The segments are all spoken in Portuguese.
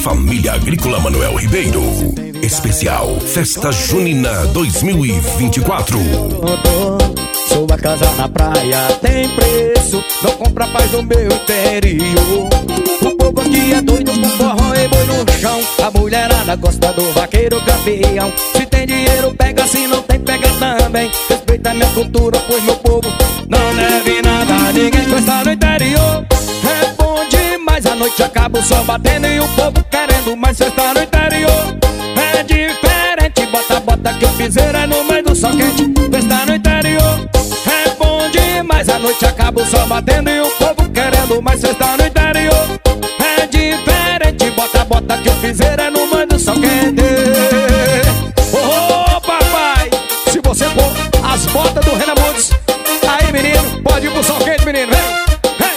Família Agrícola Manuel Ribeiro. Especial Festa Junina 2024. Sua casa na praia tem preço, não compra paz no meu interior. O povo aqui é doido por forró e boi no chão. A mulherada gosta do vaqueiro campeão. Se tem dinheiro pega, se não tem pega também. Respeita minha cultura, pois meu povo não deve nada a ninguém. Festa no interior é bom demais. A noite acaba o sol batendo e o povo querendo mais. Festa no interior é diferente. Bota, bota que o piseiro é no meio do sol quente. Festa no interior é bom demais. A noite acaba o sol batendo e o povo querendo mais. Festa no interior é diferente. Bota, bota que o piseiro é no meio do sol quente. Oh, papai, se você pôr as botas do Renan Montes, aí menino, pode ir pro sol quente, menino, vem.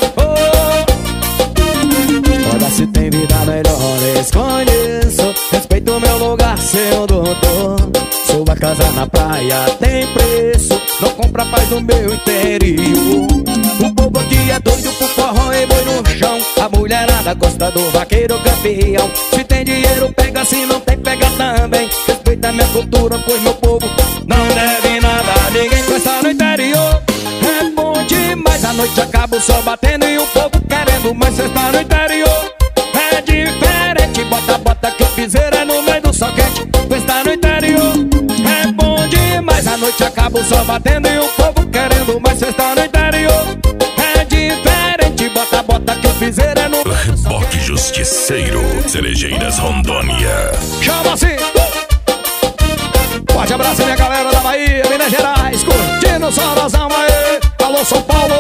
Olha, se tem vida melhor, desconheço. Respeito o meu lugar, seu doutor. Sua casa na praia tem preço, não compra paz no meu interior. O povo aqui é doido por forró e boi no chão. A mulherada gosta do vaqueiro campeão. Se tem dinheiro pega, se não tem pega também. Respeita minha cultura, pois meu povo não deve nada a ninguém. Festa no interior é bom demais. A noite acaba o sol batendo e o povo querendo mais. Festa no interior é diferente. Bota, bota que o piseiro é no meio do sol quente. Festa no interior é bom demais. A noite acaba o sol batendo e o povo querendo mais. Festa no interior é diferente. Bota, bota que o piseiro é no meio do sol quente. Justiceiro, Cerejeiras, Rondônia. Chama assim. Forte abraço minha galera da Bahia, Minas Gerais, curtindo o Sorozão aí. Alô São Paulo.